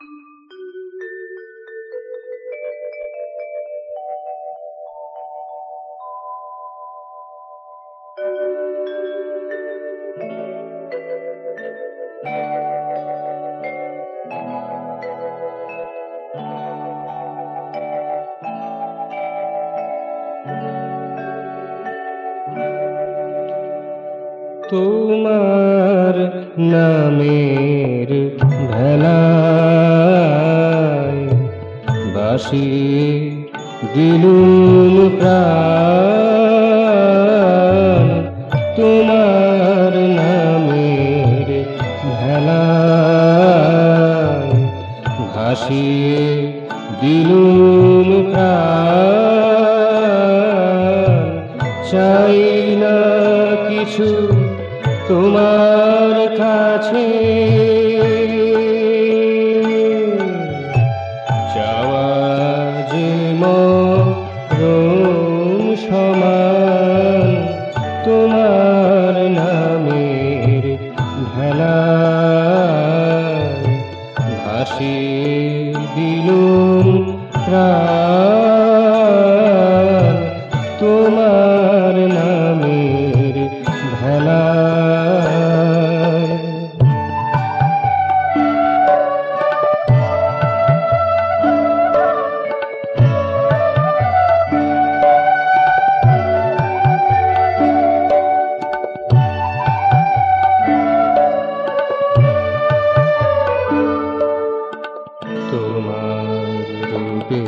তোমার নামের ভেলায় ভাসিয়ে দিলুম প্রাণ। তোমার নামের ভেলায় ভাসিয়ে দিলুম প্রাণ। চাই না কিছু তোমার কাছে, চাওয়া যে মরণ সমান। তোমার নামের ভেলায় ভাসিয়ে দিলুম প্রাণ। তোমার নামের ভেলায়। তোমার রূপে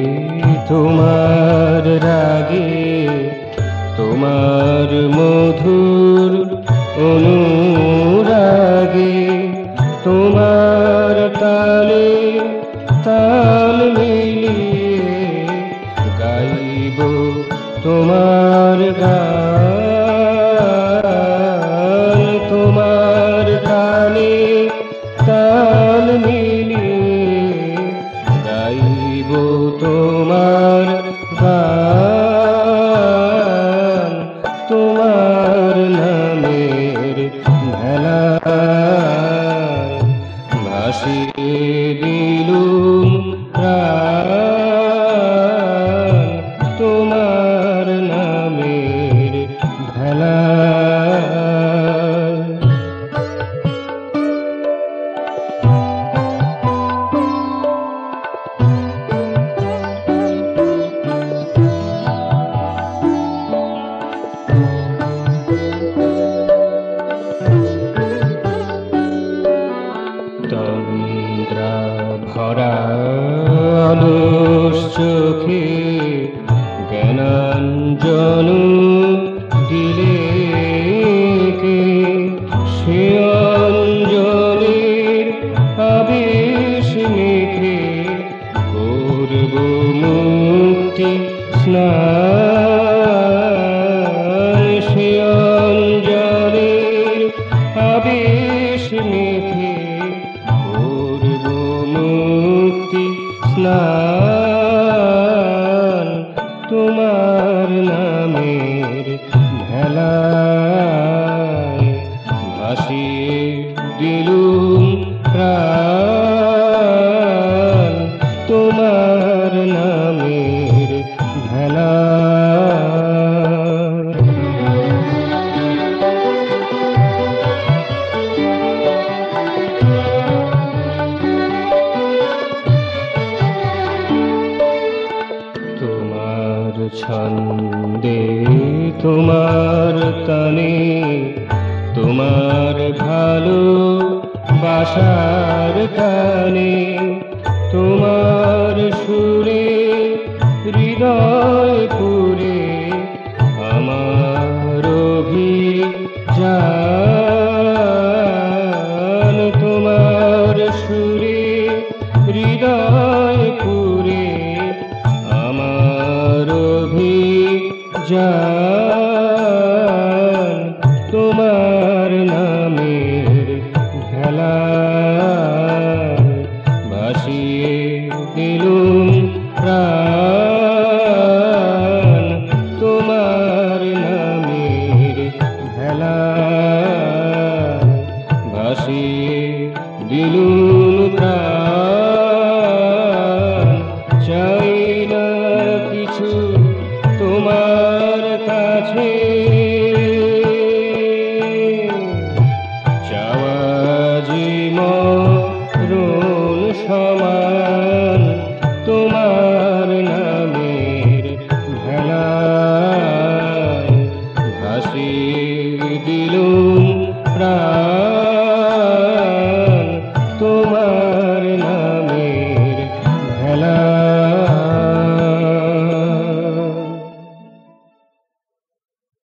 তোমার রাগে তোমার মধুর অনুরাগে তোমার তালে তাল মিলিয়ে গাইব তোমার গান। তোমার তালে তাল মিলিয়ে গাইব তোমার গান। তোমার নামের ভেলায় ভাসিয়ে দিলুম প্রাণ। তোমার নামের ভেলায়। তন্দ্রা ভরা অলস চোখে জ্ঞানাঞ্জন দিলে কে? সে অঞ্জলির আবেশ মেখে করব মুক্তি স্নান। সে অঞ্জলির আবেশ মেখে করব মুক্তি স্নান। তোমার নামের ভেলায় ভাসিয়ে দিলুম প্রাণ। তোমার নামের ভেলায়। তোমার ছন্দে তোমার তানে তোমার ভালো বাসার গানে তোমার সুরে হৃদয় পুরে আমার অভিযান। তোমার সুরে হৃদয় পুরে আমার অভিযান। তোমার নামের ভেলায় ভাসিয়ে দিলুম প্রাণ। তোমার নামের ভেলায় ভাসিয়ে দিলুম প্রাণ। কাছে